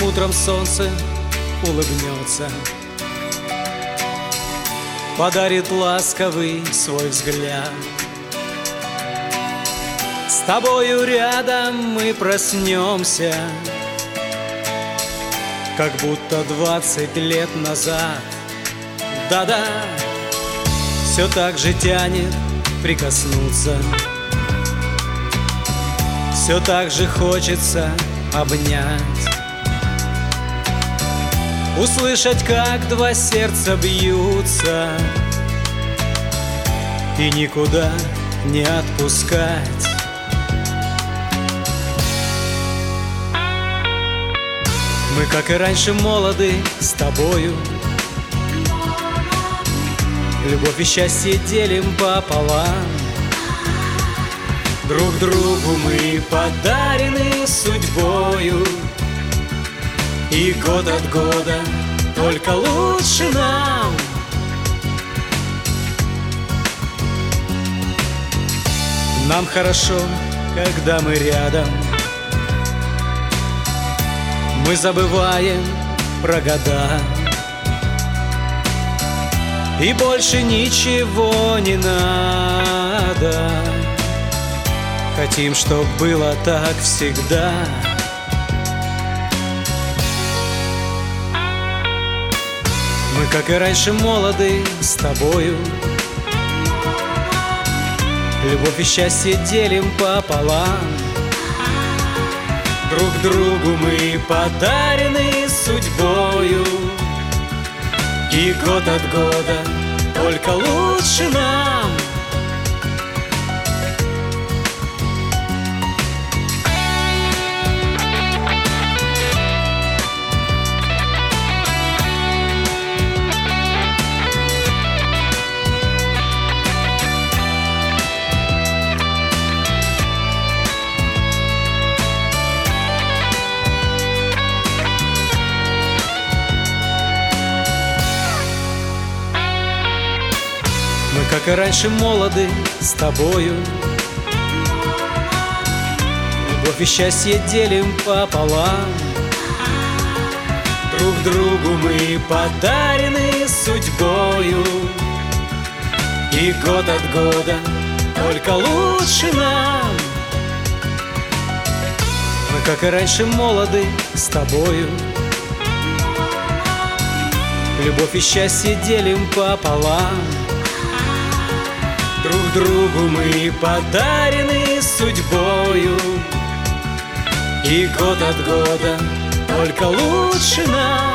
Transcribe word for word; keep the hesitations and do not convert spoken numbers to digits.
утром солнце улыбнется, подарит ласковый свой взгляд. С тобою рядом мы проснемся, как будто двадцать лет назад. Да-да, все так же тянет прикоснуться, все так же хочется обнять, услышать, как два сердца бьются, и никуда не отпускать. Мы, как и раньше, молоды с тобою, любовь и счастье делим пополам. Друг другу мы подарены судьбою, и год от года только лучше нам. Нам хорошо, когда мы рядом, мы забываем про года, и больше ничего не надо. Хотим, чтоб было так всегда. Мы, как и раньше, молоды с тобою, любовь и счастье делим пополам. Друг другу мы подарены судьбою, и год от года только лучше нам. Мы, как и раньше, молоды с тобою, любовь и счастье делим пополам. Друг другу мы подарены судьбою, и год от года только лучше нам. Мы, как и раньше, молоды с тобою, любовь и счастье делим пополам. Друг другу мы подарены судьбою, и год от года только лучше нам.